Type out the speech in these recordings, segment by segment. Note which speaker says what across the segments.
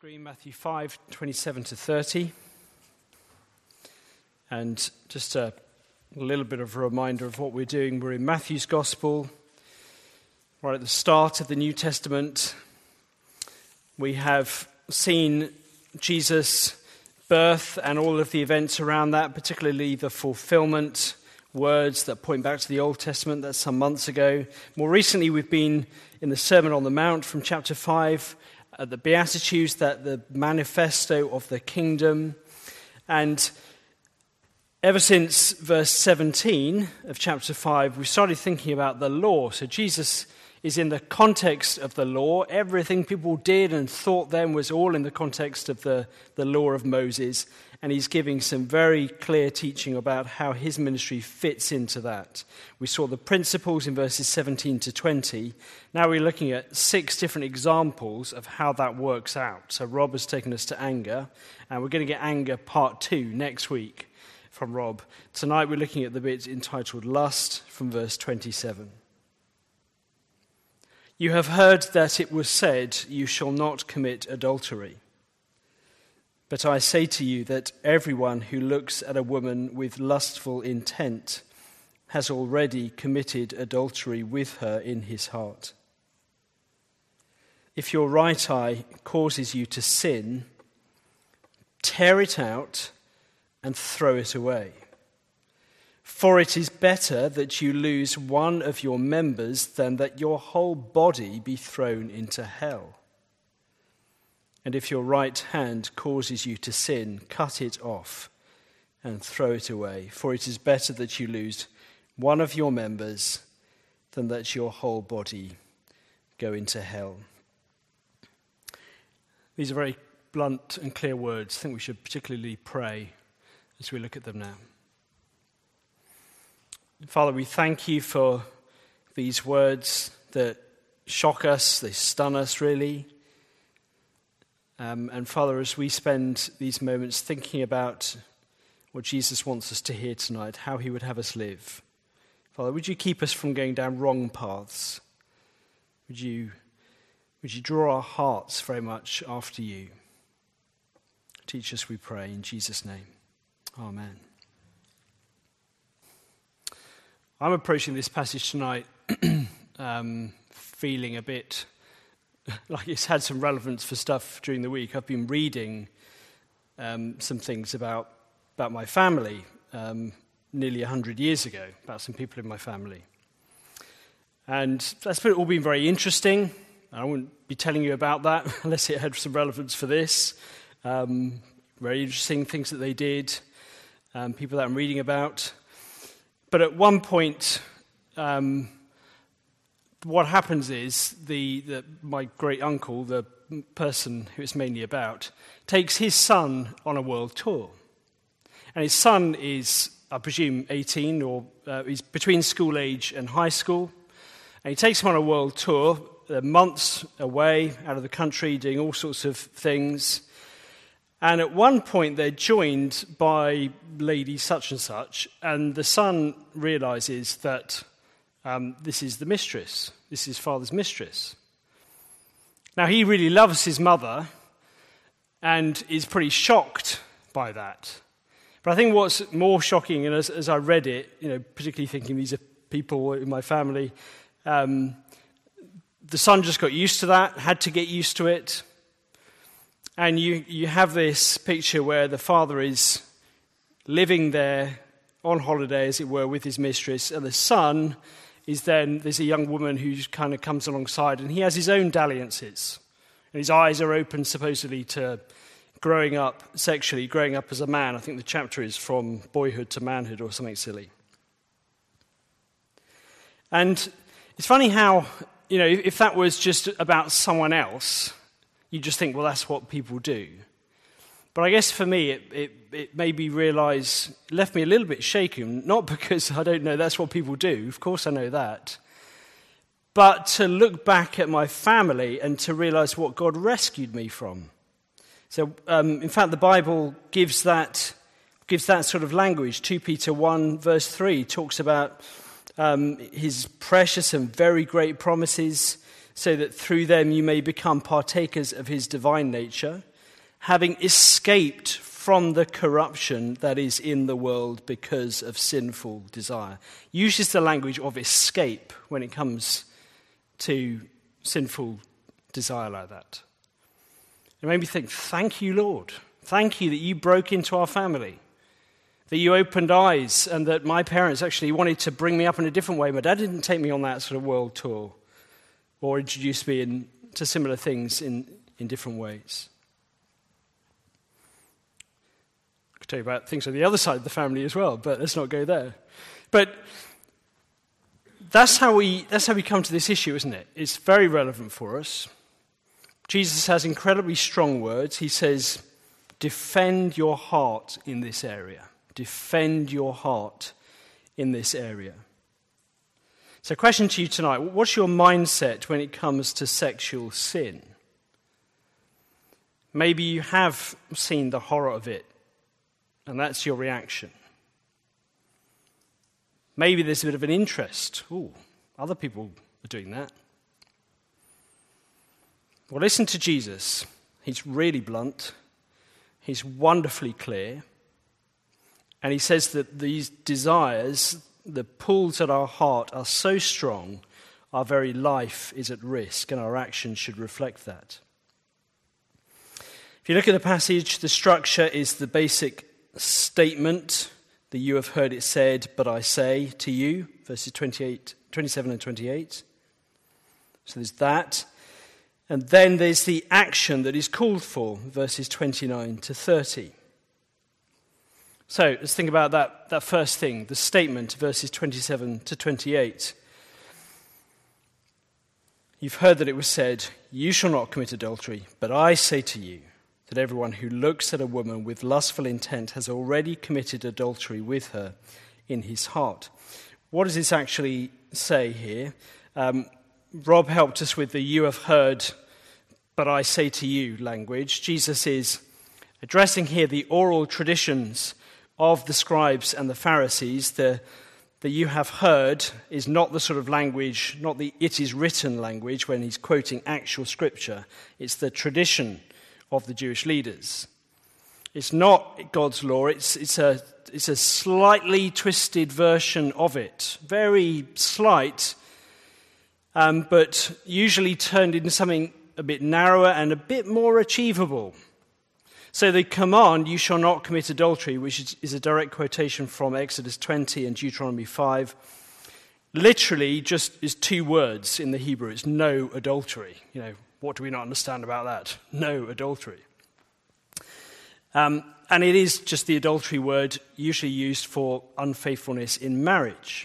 Speaker 1: screen Matthew 5:27 to 30. And just a little bit of a reminder of what we're doing. We're in Matthew's Gospel, right at the start of the New Testament. We have seen Jesus' birth and all of the events around that, particularly the fulfillment words that point back to the Old Testament. That's some months ago. More recently, we've been in the Sermon on the Mount from chapter 5, the Beatitudes, that the manifesto of the kingdom. And ever since verse 17 of chapter 5, we started thinking about the law. So Jesus is in the context of the law. Everything people did and thought then was all in the context of the law of Moses. And he's giving some very clear teaching about how his ministry fits into that. We saw the principles in verses 17 to 20. Now we're looking at 6 different examples of how that works out. So Rob has taken us to anger, and we're going to get anger part 2 next week from Rob. Tonight we're looking at the bit entitled Lust from verse 27. You have heard that it was said, you shall not commit adultery. But I say to you that everyone who looks at a woman with lustful intent has already committed adultery with her in his heart. If your right eye causes you to sin, tear it out and throw it away. For it is better that you lose one of your members than that your whole body be thrown into hell. And if your right hand causes you to sin, cut it off and throw it away. For it is better that you lose one of your members than that your whole body go into hell. These are very blunt and clear words. I think we should particularly pray as we look at them now. Father, we thank you for these words that shock us, they stun us really. And Father, as we spend these moments thinking about what Jesus wants us to hear tonight, how he would have us live, Father, would you keep us from going down wrong paths? Would you draw our hearts very much after you? Teach us, we pray, in Jesus' name. Amen. I'm approaching this passage tonight feeling a bit like it's had some relevance for stuff during the week. I've been reading some things about my family nearly 100 years ago, about some people in my family. And that's all been very interesting. I wouldn't be telling you about that unless it had some relevance for this. Very interesting things that they did, people that I'm reading about. But at one point, what happens is my great uncle, the person who it's mainly about, takes his son on a world tour. And his son is, I presume, 18 or he's between school age and high school. And he takes him on a world tour. They're months away out of the country doing all sorts of things. And at one point they're joined by lady such and such, and the son realizes that this is the mistress. This is father's mistress. Now, he really loves his mother and is pretty shocked by that. But I think what's more shocking, and as I read it, particularly thinking these are people in my family, the son just got used to that, had to get used to it. And you have this picture where the father is living there on holiday, as it were, with his mistress, and the son is then, there's a young woman who kind of comes alongside, and he has his own dalliances. And his eyes are open, supposedly, to growing up sexually, growing up as a man. I think the chapter is from boyhood to manhood or something silly. And it's funny how, if that was just about someone else, you just think, well, that's what people do. But I guess for me, it made me realize, left me a little bit shaken, not because I don't know that's what people do, of course I know that, but to look back at my family and to realize what God rescued me from. So, in fact, the Bible gives that sort of language. 2 Peter 1 verse 3 talks about his precious and very great promises, so that through them you may become partakers of his divine nature. having escaped from the corruption that is in the world because of sinful desire. Uses the language of escape when it comes to sinful desire like that. It made me think, thank you, Lord. Thank you that you broke into our family, that you opened eyes, and that my parents actually wanted to bring me up in a different way. My dad didn't take me on that sort of world tour or introduce me to similar things in different ways. I could tell you about things on the other side of the family as well, but let's not go there. But that's how we come to this issue, isn't it? It's very relevant for us. Jesus has incredibly strong words. He says, defend your heart in this area. Defend your heart in this area. So, question to you tonight, what's your mindset when it comes to sexual sin? Maybe you have seen the horror of it, and that's your reaction. Maybe there's a bit of an interest. Ooh, other people are doing that. Well, listen to Jesus. He's really blunt. He's wonderfully clear. And he says that these desires, the pulls at our heart, are so strong, our very life is at risk, and our actions should reflect that. If you look at the passage, the structure is the basic statement that you have heard it said, but I say to you, verses 27 and 28. So there's that. And then there's the action that is called for, verses 29 to 30. So let's think about that first thing, the statement, verses 27 to 28. You've heard that it was said, you shall not commit adultery, but I say to you that everyone who looks at a woman with lustful intent has already committed adultery with her in his heart. What does this actually say here? Rob helped us with the you have heard, but I say to you language. Jesus is addressing here the oral traditions of the scribes and the Pharisees. The you have heard is not the sort of language, not the it is written language when he's quoting actual scripture. It's the tradition of the Jewish leaders. It's not God's law, it's a slightly twisted version of it. Very slight, but usually turned into something a bit narrower and a bit more achievable. So the command, you shall not commit adultery, which is a direct quotation from Exodus 20 and Deuteronomy 5, literally just is two words in the Hebrew. It's no adultery. You know, what do we not understand about that? No adultery. And it is just the adultery word usually used for unfaithfulness in marriage.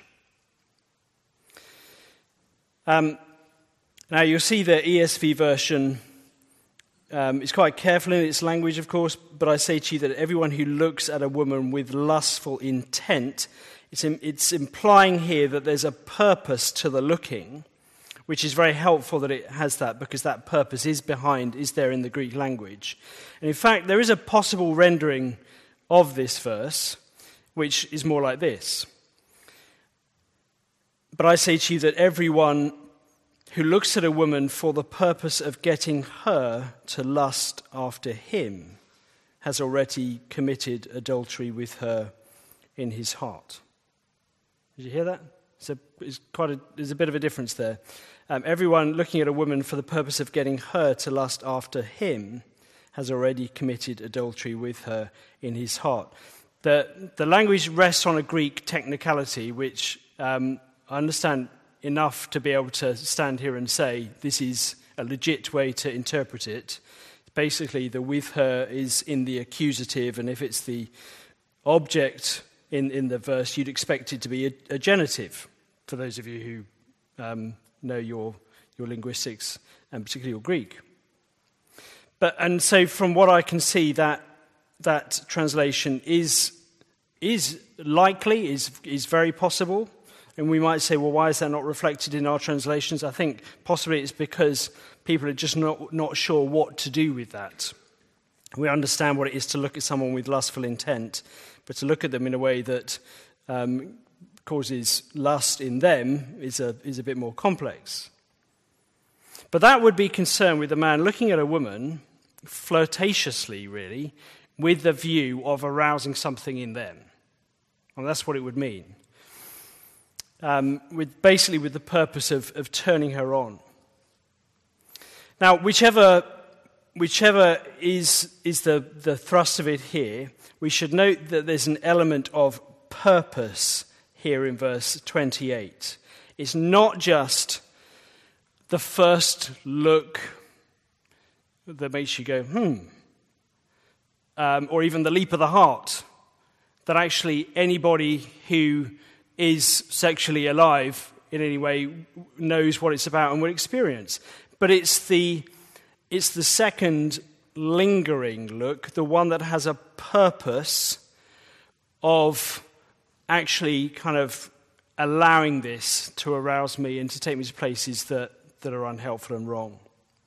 Speaker 1: Now, you'll see the ESV version is quite careful in its language, of course, but I say to you that everyone who looks at a woman with lustful intent, it's implying here that there's a purpose to the looking, which is very helpful that it has that, because that purpose is there in the Greek language. And in fact, there is a possible rendering of this verse, which is more like this. But I say to you that everyone who looks at a woman for the purpose of getting her to lust after him has already committed adultery with her in his heart. Did you hear that? There's a bit of a difference there. Everyone looking at a woman for the purpose of getting her to lust after him has already committed adultery with her in his heart. The language rests on a Greek technicality, which I understand enough to be able to stand here and say this is a legit way to interpret it. Basically, the with her is in the accusative, and if it's the object in the verse, you'd expect it to be a genitive, for those of you who know your linguistics, and particularly your Greek. And so from what I can see, that translation is likely, is very possible. And we might say, well, why is that not reflected in our translations? I think possibly it's because people are just not sure what to do with that. We understand what it is to look at someone with lustful intent, but to look at them in a way that causes lust in them is a bit more complex. But that would be concerned with a man looking at a woman flirtatiously, really, with the view of arousing something in them. And that's what it would mean. With the purpose of turning her on. Now, whichever is the thrust of it here, we should note that there's an element of purpose here in verse 28. It's not just the first look that makes you go, or even the leap of the heart, that actually anybody who is sexually alive in any way knows what it's about and will experience. But it's the second lingering look, the one that has a purpose of actually kind of allowing this to arouse me and to take me to places that are unhelpful and wrong.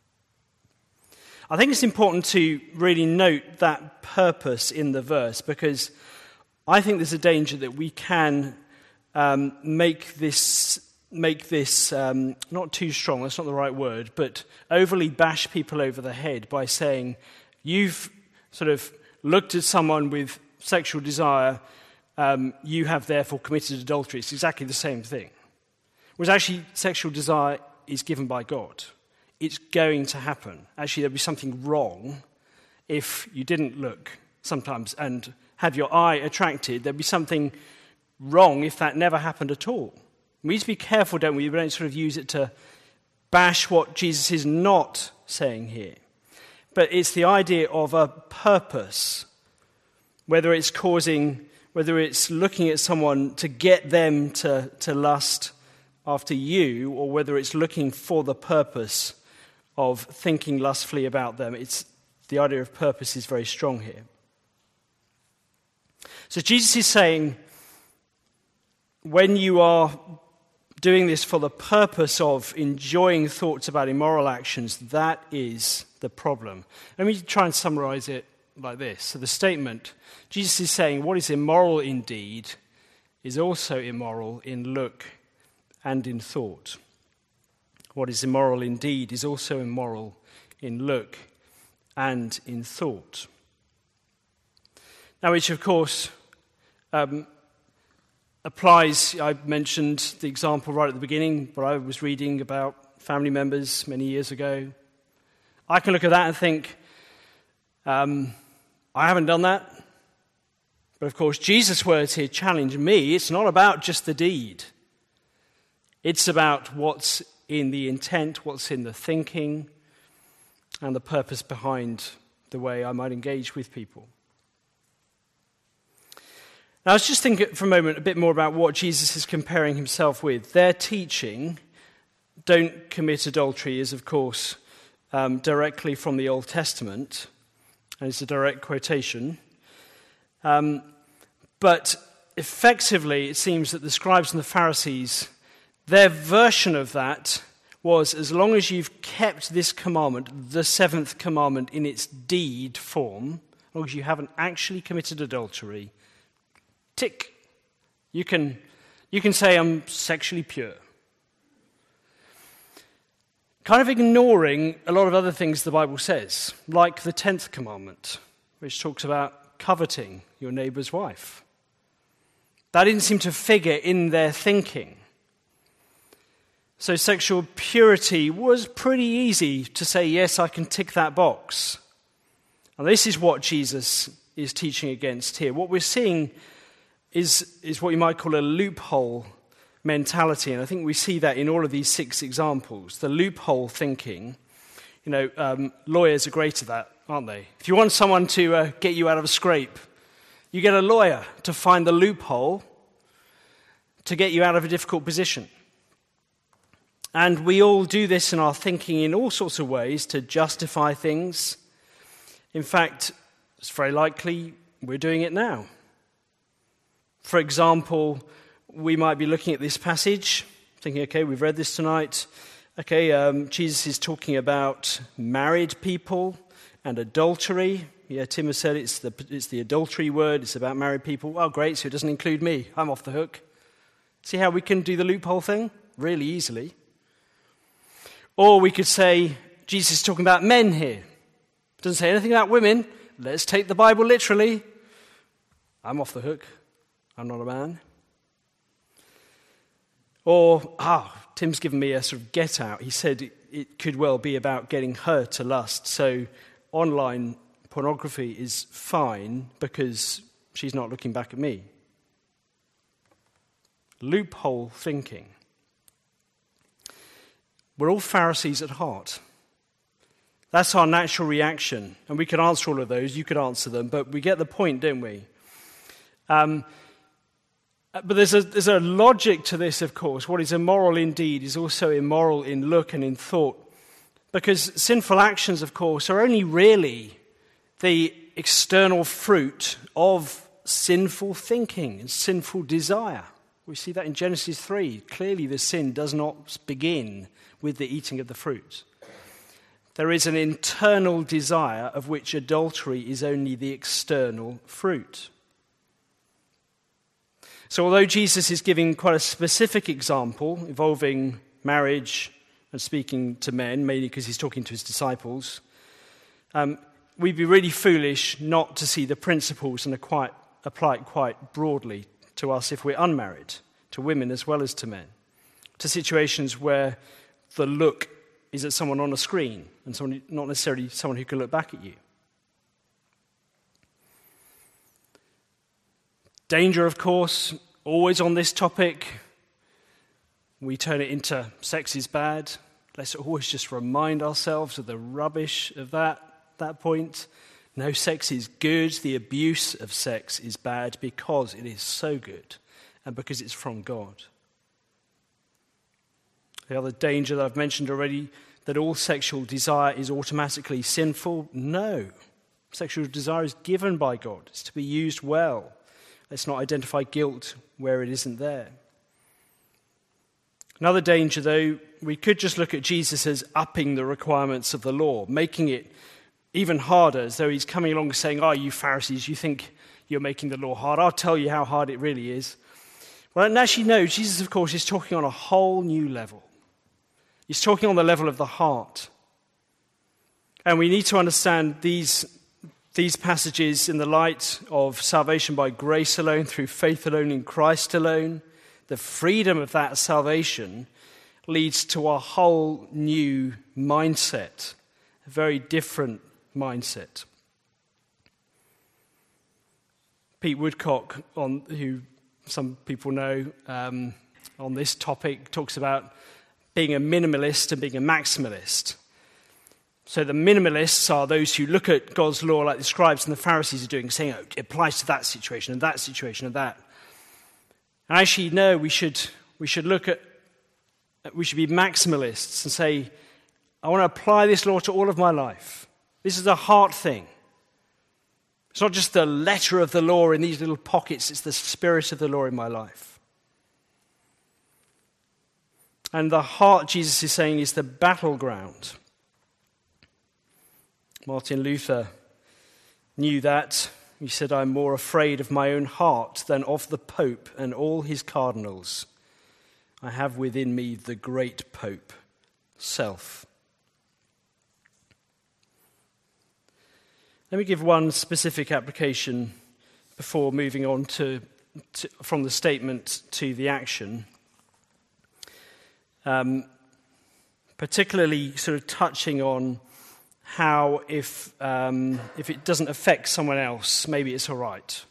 Speaker 1: I think it's important to really note that purpose in the verse, because I think there's a danger that we can make this not too strong, that's not the right word, but overly bash people over the head by saying, you've sort of looked at someone with sexual desire, you have therefore committed adultery. It's exactly the same thing. Whereas actually sexual desire is given by God. It's going to happen. Actually, there'd be something wrong if you didn't look sometimes and have your eye attracted. There'd be something wrong if that never happened at all. We need to be careful, don't we? We don't sort of use it to bash what Jesus is not saying here. But it's the idea of a purpose, whether it's looking at someone to get them to lust after you, or whether it's looking for the purpose of thinking lustfully about them. It's the idea of purpose is very strong here. So Jesus is saying, when you are doing this for the purpose of enjoying thoughts about immoral actions, that is the problem. Let me try and summarize it like this. So the statement, Jesus is saying what is immoral in deed is also immoral in look and in thought. What is immoral in deed is also immoral in look and in thought. Now, which of course applies, I mentioned the example right at the beginning, where I was reading about family members many years ago. I can look at that and think, I haven't done that. But of course, Jesus' words here challenge me. It's not about just the deed. It's about what's in the intent, what's in the thinking, and the purpose behind the way I might engage with people. Now, let's just think for a moment a bit more about what Jesus is comparing himself with. Their teaching, don't commit adultery, is of course directly from the Old Testament, and it's a direct quotation. But effectively, it seems that the scribes and the Pharisees, their version of that was, as long as you've kept this commandment, the seventh commandment in its deed form, as long as you haven't actually committed adultery, tick, you can say I'm sexually pure. Kind of ignoring a lot of other things the Bible says, like the 10th commandment, which talks about coveting your neighbor's wife. That didn't seem to figure in their thinking. So sexual purity was pretty easy to say, yes, I can tick that box. And this is what Jesus is teaching against here. What we're seeing is what you might call a loophole mentality, and I think we see that in all of these 6 examples. The loophole thinking, lawyers are great at that, aren't they? If you want someone to get you out of a scrape, you get a lawyer to find the loophole to get you out of a difficult position. And we all do this in our thinking in all sorts of ways to justify things. In fact, it's very likely we're doing it now. For example, we might be looking at this passage, thinking, okay, we've read this tonight. Okay, Jesus is talking about married people and adultery. Yeah, Tim has said it's the adultery word. It's about married people. Oh, great, so it doesn't include me. I'm off the hook. See how we can do the loophole thing? Really easily. Or we could say, Jesus is talking about men here. It doesn't say anything about women. Let's take the Bible literally. I'm off the hook. I'm not a man. Or, Tim's given me a sort of get out. He said it could well be about getting her to lust. So online pornography is fine because she's not looking back at me. Loophole thinking. We're all Pharisees at heart. That's our natural reaction. And we can answer all of those. You could answer them. But we get the point, don't we? But there's a logic to this, of course. What is immoral indeed is also immoral in look and in thought. Because sinful actions, of course, are only really the external fruit of sinful thinking and sinful desire. We see that in Genesis 3. Clearly the sin does not begin with the eating of the fruit. There is an internal desire of which adultery is only the external fruit. So although Jesus is giving quite a specific example involving marriage and speaking to men, mainly because he's talking to his disciples, we'd be really foolish not to see the principles and apply it quite broadly to us if we're unmarried, to women as well as to men, to situations where the look is at someone on a screen and someone, not necessarily someone who can look back at you. Danger, of course, always on this topic. We turn it into sex is bad. Let's always just remind ourselves of the rubbish of that point. No, sex is good. The abuse of sex is bad because it is so good and because it's from God. The other danger that I've mentioned already, that all sexual desire is automatically sinful. No. Sexual desire is given by God. It's to be used well. Let's not identify guilt where it isn't there. Another danger, though, we could just look at Jesus as upping the requirements of the law, making it even harder, as though he's coming along and saying, you Pharisees, you think you're making the law hard. I'll tell you how hard it really is. Well, and actually, no, Jesus, of course, is talking on a whole new level. He's talking on the level of the heart. And we need to understand these passages in the light of salvation by grace alone, through faith alone, in Christ alone. The freedom of that salvation leads to a whole new mindset, a very different mindset. Pete Woodcock, who some people know on this topic, talks about being a minimalist and being a maximalist. So the minimalists are those who look at God's law like the scribes and the Pharisees are doing, saying it applies to that situation and that situation and that. And actually, no, we should be maximalists and say, I want to apply this law to all of my life. This is a heart thing. It's not just the letter of the law in these little pockets, it's the spirit of the law in my life. And the heart, Jesus is saying, is the battleground. Martin Luther knew that. He said, I'm more afraid of my own heart than of the Pope and all his cardinals. I have within me the great Pope, self. Let me give one specific application before moving on from the statement to the action. Particularly sort of touching on how if it doesn't affect someone else, maybe it's all right.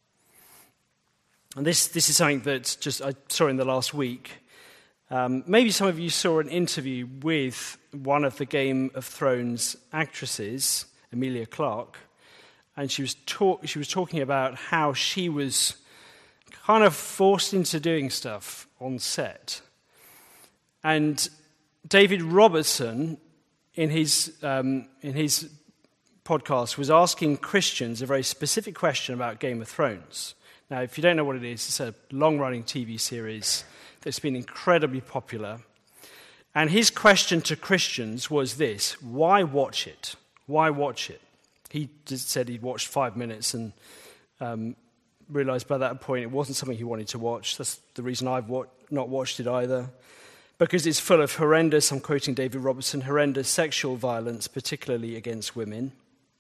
Speaker 1: And this is something that I saw in the last week. Maybe some of you saw an interview with one of the Game of Thrones actresses, Emilia Clarke, and she was talking about how she was kind of forced into doing stuff on set. And David Robertson, in his podcast, was asking Christians a very specific question about Game of Thrones. Now, if you don't know what it is, it's a long-running TV series that's been incredibly popular. And his question to Christians was this: why watch it? Why watch it? He just said he'd watched 5 minutes and realized by that point it wasn't something he wanted to watch. That's the reason I've not watched it either. Because it's full of horrendous, I'm quoting David Robertson, horrendous sexual violence, particularly against women.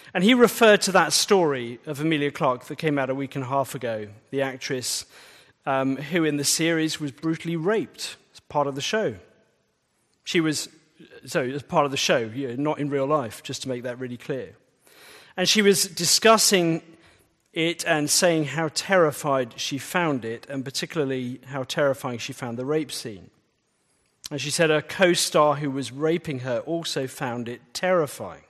Speaker 1: And he referred to that story of Emilia Clarke that came out a week and a half ago, the actress who in the series was brutally raped as part of the show. As part of the show, not in real life, just to make that really clear. And she was discussing it and saying how terrified she found it, and particularly how terrifying she found the rape scene. And she said her co-star who was raping her also found it terrifying.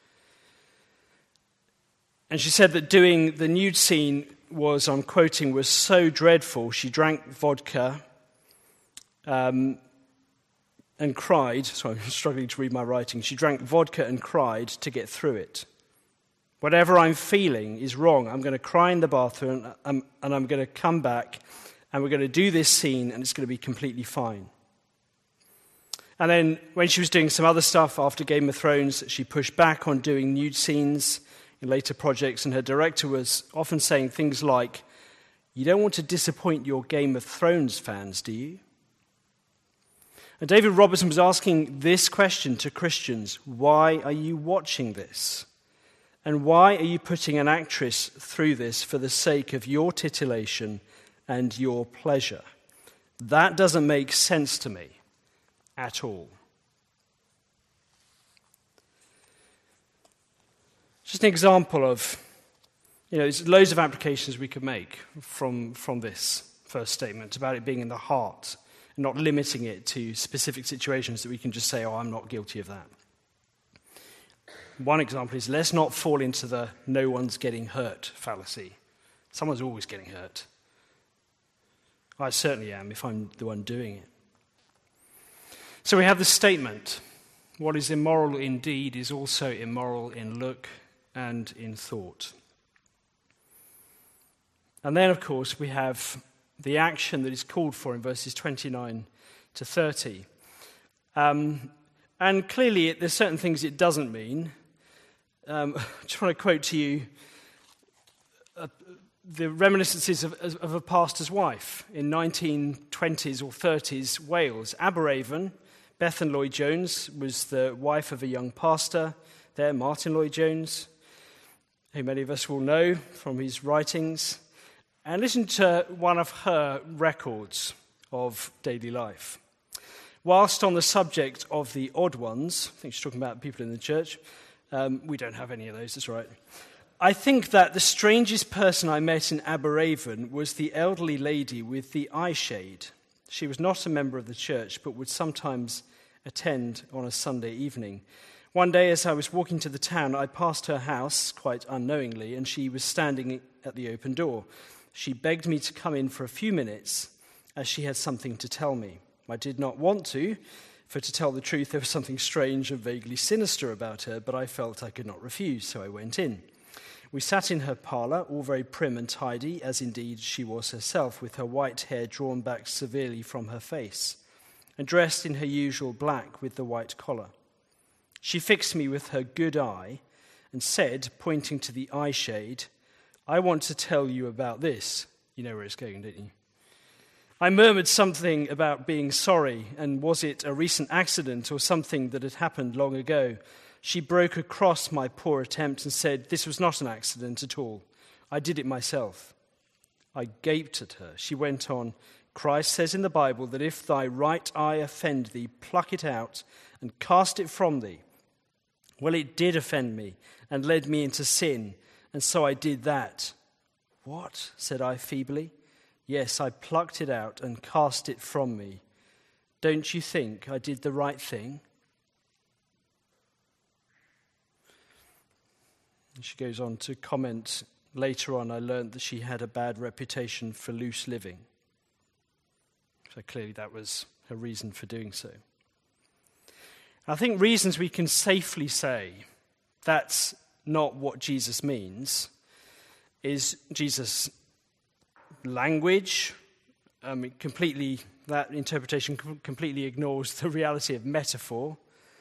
Speaker 1: And she said that doing the nude scene was, I'm quoting, was so dreadful, she drank vodka and cried. Sorry, I'm struggling to read my writing. She drank vodka and cried to get through it. Whatever I'm feeling is wrong. I'm going to cry in the bathroom and I'm going to come back and we're going to do this scene and it's going to be completely fine. And then when she was doing some other stuff after Game of Thrones, she pushed back on doing nude scenes in later projects, and her director was often saying things like, "You don't want to disappoint your Game of Thrones fans, do you?" And David Robertson was asking this question to Christians: why are you watching this? And why are you putting an actress through this for the sake of your titillation and your pleasure? That doesn't make sense to me at all. Just an example of, there's loads of applications we could make from this first statement about it being in the heart and not limiting it to specific situations that we can just say, oh, I'm not guilty of that. One example is, let's not fall into the no one's getting hurt fallacy. Someone's always getting hurt. I certainly am if I'm the one doing it. So we have the statement, what is immoral in deed is also immoral in look and in thought. And then, of course, we have the action that is called for in verses 29 to 30. And clearly, there's certain things it doesn't mean. I just want to quote to you the reminiscences of a pastor's wife in 1920s or 30s Wales. Aberraven, Bethan Lloyd-Jones was the wife of a young pastor there, Martin Lloyd-Jones, who many of us will know from his writings. And listen to one of her records of daily life. Whilst on the subject of the odd ones, I think she's talking about people in the church, we don't have any of those, that's right. I think that the strangest person I met in Aberraven was the elderly lady with the eye shade. She was not a member of the church, but would sometimes attend on a Sunday evening. One day, as I was walking to the town, I passed her house, quite unknowingly, and she was standing at the open door. She begged me to come in for a few minutes, as she had something to tell me. I did not want to, for to tell the truth, there was something strange and vaguely sinister about her, but I felt I could not refuse, so I went in. We sat in her parlour, all very prim and tidy, as indeed she was herself, with her white hair drawn back severely from her face, and dressed in her usual black with the white collar. She fixed me with her good eye and said, pointing to the eye shade, "I want to tell you about this." You know where it's going, don't you? I murmured something about being sorry, and was it a recent accident or something that had happened long ago? She broke across my poor attempt and said, "This was not an accident at all. I did it myself." I gaped at her. She went on, "Christ says in the Bible that if thy right eye offend thee, pluck it out and cast it from thee. Well, it did offend me and led me into sin, and so I did that." "What?" said I feebly. "Yes, I plucked it out and cast it from me. Don't you think I did the right thing?" And she goes on to comment, later on I learned that she had a bad reputation for loose living. So clearly that was her reason for doing so. I think reasons we can safely say that's not what Jesus means is Jesus' language. That interpretation completely ignores the reality of metaphor.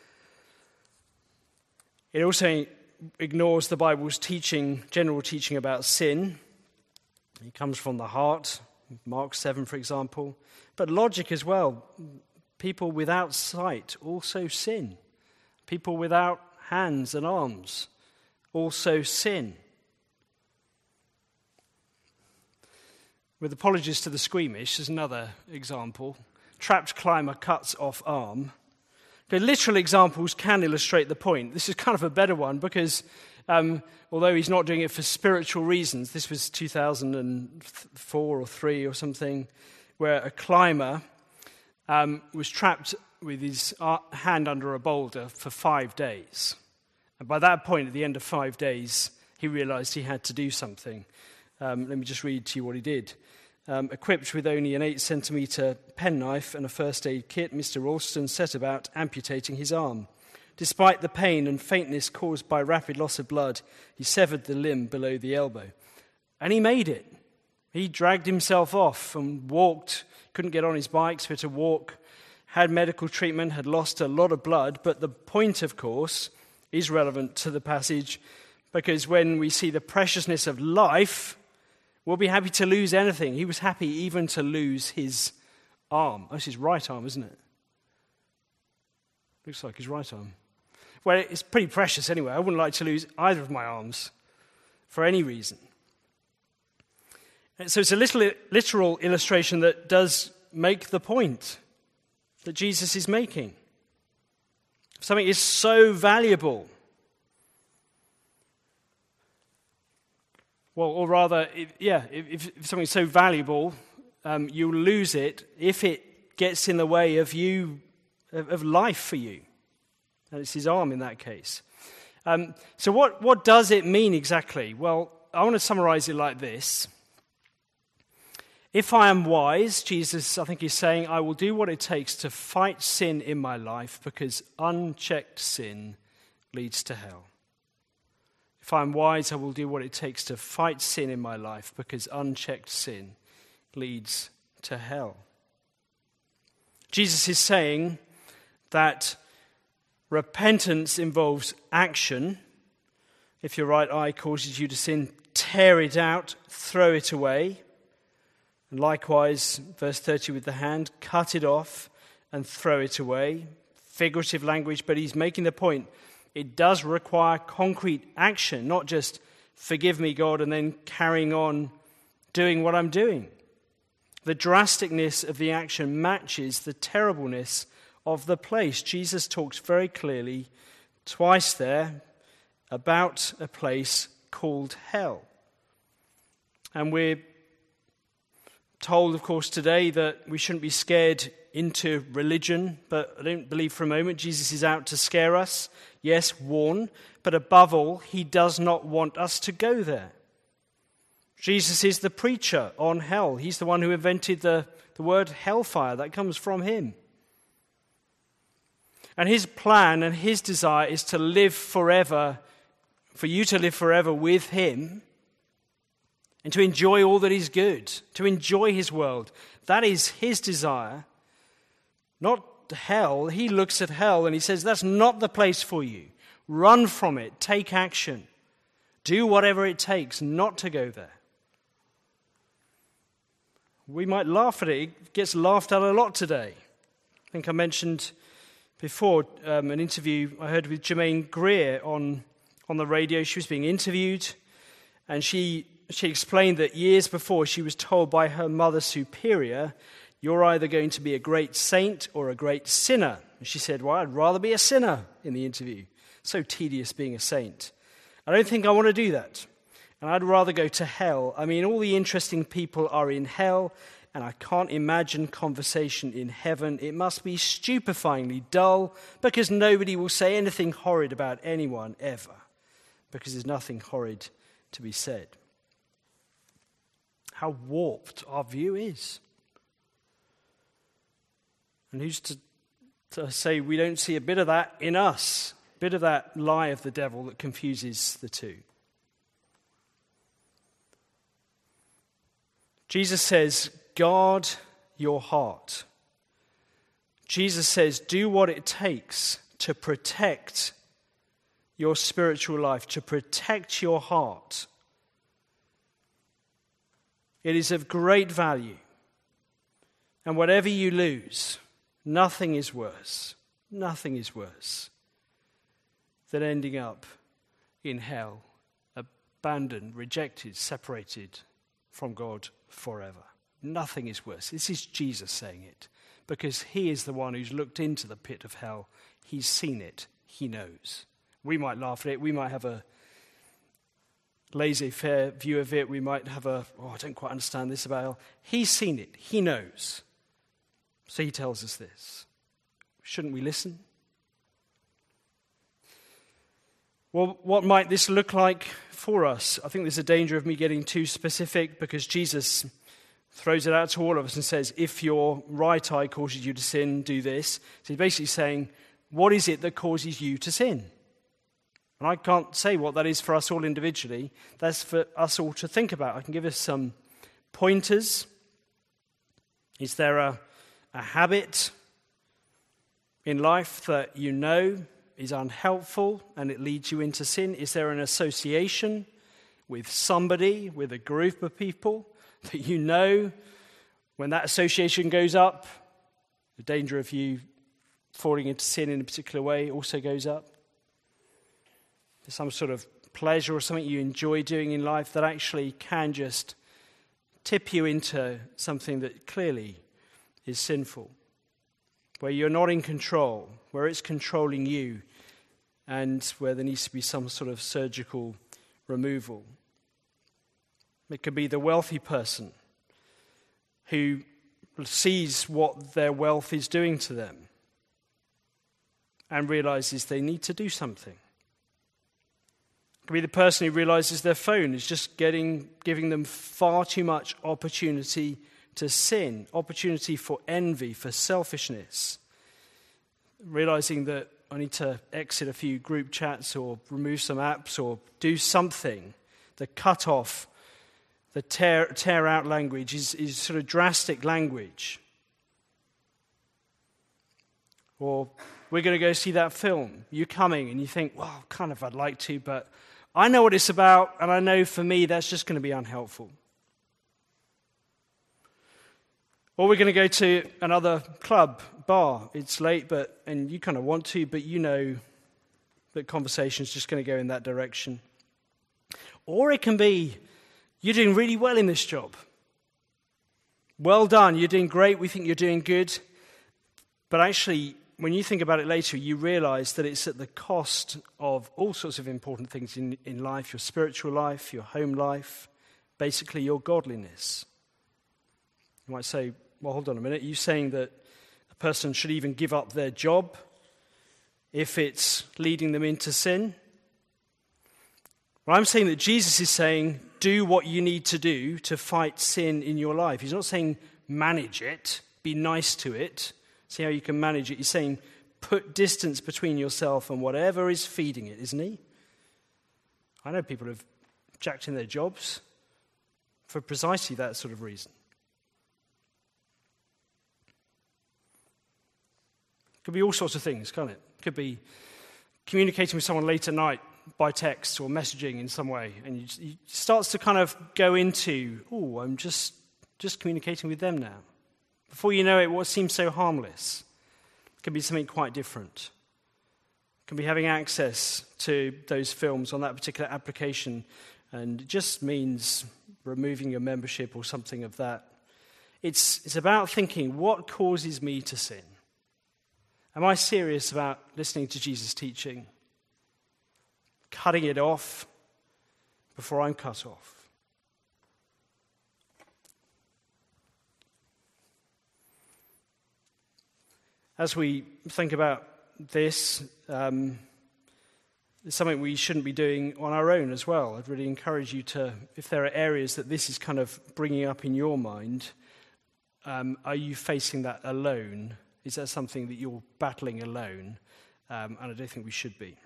Speaker 1: It also ignores the Bible's general teaching about sin. It comes from the heart, Mark 7, for example. But logic as well. People without sight also sin. People without hands and arms also sin. With apologies to the squeamish, as another example, trapped climber cuts off arm. The literal examples can illustrate the point. This is kind of a better one because although he's not doing it for spiritual reasons, this was 2004 or 3 or something, where a climber was trapped with his hand under a boulder for 5 days. And by that point, at the end of 5 days, he realized he had to do something. Let me just read to you what he did. Equipped with only an 8-centimetre penknife and a first aid kit, Mr. Ralston set about amputating his arm. Despite the pain and faintness caused by rapid loss of blood, he severed the limb below the elbow. And he made it. He dragged himself off and walked, couldn't get on his bike, so he had to walk, had medical treatment, had lost a lot of blood. But the point, of course, is relevant to the passage because when we see the preciousness of life, we'll be happy to lose anything. He was happy even to lose his arm. That's his right arm, isn't it? Looks like his right arm. Well, it's pretty precious anyway. I wouldn't like to lose either of my arms for any reason. And so it's a literal illustration that does make the point that Jesus is making. If something is so valuable, well, or rather, if something's so valuable, you'll lose it if it gets in the way of life for you. And it's his arm in that case. So what does it mean exactly? Well, I want to summarize it like this. If I am wise, Jesus, I think, is saying, I will do what it takes to fight sin in my life because unchecked sin leads to hell. If I'm wise, I will do what it takes to fight sin in my life because unchecked sin leads to hell. Jesus is saying that repentance involves action. If your right eye causes you to sin, tear it out, throw it away. And likewise, verse 30 with the hand, cut it off and throw it away. Figurative language, but he's making the point. It does require concrete action, not just forgive me, God, and then carrying on doing what I'm doing. The drasticness of the action matches the terribleness of the place. Jesus talks very clearly, twice there, about a place called hell. And we're told, of course, today that we shouldn't be scared into religion, but I don't believe for a moment Jesus is out to scare us. Yes, warn, but above all, he does not want us to go there. Jesus is the preacher on hell. He's the one who invented the word hellfire. That comes from him. And his plan and his desire is to live forever, for you to live forever with him, and to enjoy all that is good, to enjoy his world. That is his desire, not hell. He looks at hell and he says, that's not the place for you. Run from it. Take action. Do whatever it takes not to go there. We might laugh at it. It gets laughed at a lot today. I think I mentioned before an interview I heard with Jermaine Greer on the radio. She was being interviewed, and she explained that years before she was told by her mother superior, you're either going to be a great saint or a great sinner. And she said, well, I'd rather be a sinner in the interview. So tedious being a saint. I don't think I want to do that. And I'd rather go to hell. I mean, all the interesting people are in hell, and I can't imagine conversation in heaven. It must be stupefyingly dull, because nobody will say anything horrid about anyone ever, because there's nothing horrid to be said. How warped our view is. And who's to say we don't see a bit of that in us, a bit of that lie of the devil that confuses the two? Jesus says, guard your heart. Jesus says, do what it takes to protect your spiritual life, to protect your heart. It is of great value. And whatever you lose, nothing is worse than ending up in hell, abandoned, rejected, separated from God forever. Nothing is worse. This is Jesus saying it, because he is the one who's looked into the pit of hell. He's seen it. He knows. We might laugh at it. We might have a laissez-faire view of it. We might have I don't quite understand this about hell. He's seen it. He knows. So he tells us this. Shouldn't we listen? Well, what might this look like for us? I think there's a danger of me getting too specific, because Jesus throws it out to all of us and says, if your right eye causes you to sin, do this. So he's basically saying, what is it that causes you to sin? And I can't say what that is for us all individually. That's for us all to think about. I can give us some pointers. Is there a habit in life that you know is unhelpful and it leads you into sin? Is there an association with somebody, with a group of people that you know when that association goes up, the danger of you falling into sin in a particular way also goes up? There's some sort of pleasure or something you enjoy doing in life that actually can just tip you into something that clearly is sinful, where you're not in control, where it's controlling you, and where there needs to be some sort of surgical removal. It could be the wealthy person who sees what their wealth is doing to them and realizes they need to do something. It could be the person who realizes their phone is just giving them far too much opportunity to sin, opportunity for envy, for selfishness, realizing that I need to exit a few group chats or remove some apps or do something. The cut off, the tear out language is sort of drastic language. Or we're going to go see that film. You're coming and you think, well, kind of I'd like to, but I know what it's about, and I know for me that's just going to be unhelpful. Or we're going to go to another club, bar. It's late, and you kind of want to, but you know that conversation's just going to go in that direction. Or it can be, you're doing really well in this job. Well done, you're doing great, we think you're doing good. But actually, when you think about it later, you realize that it's at the cost of all sorts of important things in life, your spiritual life, your home life, basically your godliness. You might say, well, hold on a minute, are you saying that a person should even give up their job if it's leading them into sin? Well, I'm saying that Jesus is saying, do what you need to do to fight sin in your life. He's not saying manage it, be nice to it, see how you can manage it. He's saying put distance between yourself and whatever is feeding it, isn't he? I know people have jacked in their jobs for precisely that sort of reason. Could be all sorts of things, can't it? Could be communicating with someone late at night by text or messaging in some way, and it starts to kind of go into, I'm just communicating with them now. Before you know it, what seems so harmless can be something quite different. Can be having access to those films on that particular application, and it just means removing your membership or something of that. It's about thinking, what causes me to sin? Am I serious about listening to Jesus' teaching? Cutting it off before I'm cut off? As we think about this, it's something we shouldn't be doing on our own as well. I'd really encourage you to, if there are areas that this is kind of bringing up in your mind, are you facing that alone? Is that something that you're battling alone? And I don't think we should be.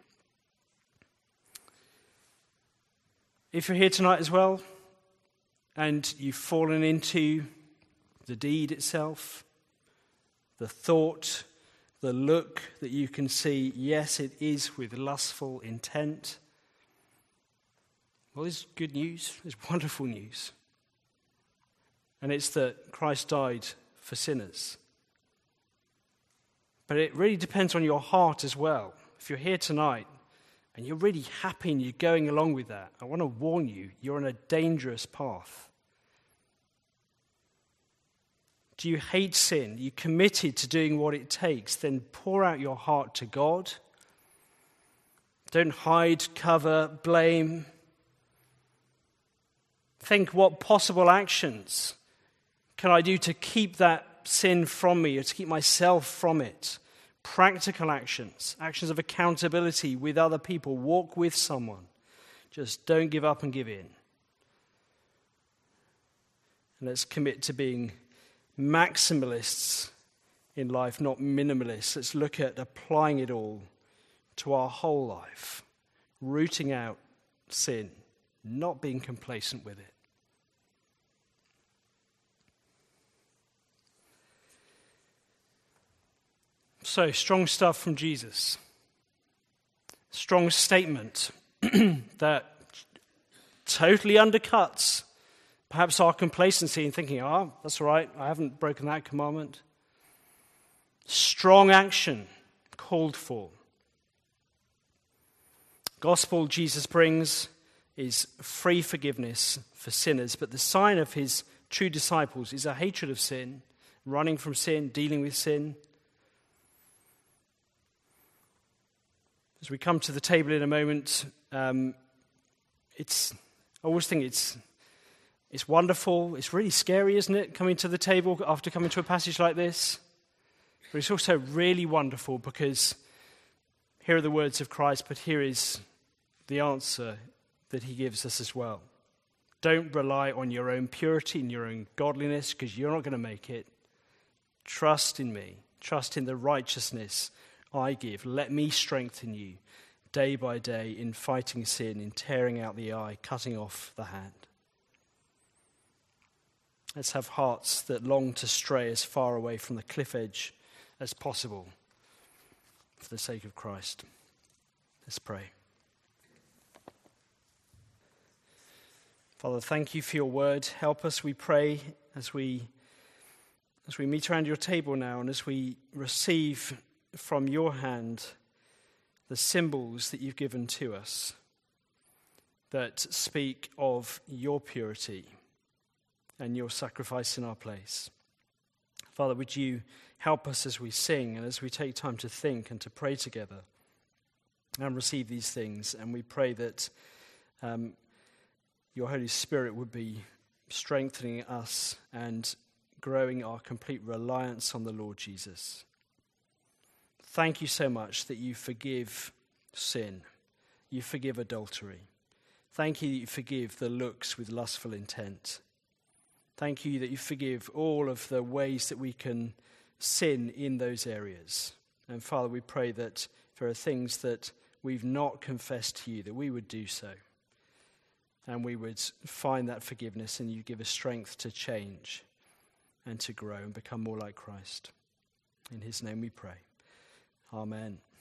Speaker 1: If you're here tonight as well, and you've fallen into the deed itself, the thought, the look that you can see, yes, it is with lustful intent. Well, it's good news. It's wonderful news. And it's that Christ died for sinners. But it really depends on your heart as well. If you're here tonight and you're really happy and you're going along with that, I want to warn you, you're on a dangerous path. Do you hate sin? Are you committed to doing what it takes? Then pour out your heart to God. Don't hide, cover, blame. Think, what possible actions can I do to keep that sin from me or to keep myself from it? Practical actions, actions of accountability with other people. Walk with someone. Just don't give up and give in. And let's commit to being maximalists in life, not minimalists. Let's look at applying it all to our whole life, rooting out sin, not being complacent with it. So, strong stuff from Jesus. Strong statement that totally undercuts perhaps our complacency in thinking, that's all right, I haven't broken that commandment. Strong action called for. Gospel Jesus brings is free forgiveness for sinners, but the sign of his true disciples is a hatred of sin, running from sin, dealing with sin. As we come to the table in a moment, I always think it's wonderful. It's really scary, isn't it, coming to the table after coming to a passage like this? But it's also really wonderful because here are the words of Christ, but here is the answer that he gives us as well. Don't rely on your own purity and your own godliness because you're not going to make it. Trust in me. Trust in the righteousness I give. Let me strengthen you day by day in fighting sin, in tearing out the eye, cutting off the hand. Let's have hearts that long to stray as far away from the cliff edge as possible for the sake of Christ. Let's pray. Father, thank you for your word. Help us, we pray, as we meet around your table now and as we receive from your hand the symbols that you've given to us that speak of your purity and your sacrifice in our place. Father, would you help us as we sing and as we take time to think and to pray together and receive these things. And we pray that your Holy Spirit would be strengthening us and growing our complete reliance on the Lord Jesus. Thank you so much that you forgive sin. You forgive adultery. Thank you that you forgive the looks with lustful intent. Thank you that you forgive all of the ways that we can sin in those areas. And Father, we pray that if there are things that we've not confessed to you, that we would do so. And we would find that forgiveness and you give us strength to change and to grow and become more like Christ. In his name we pray. Amen.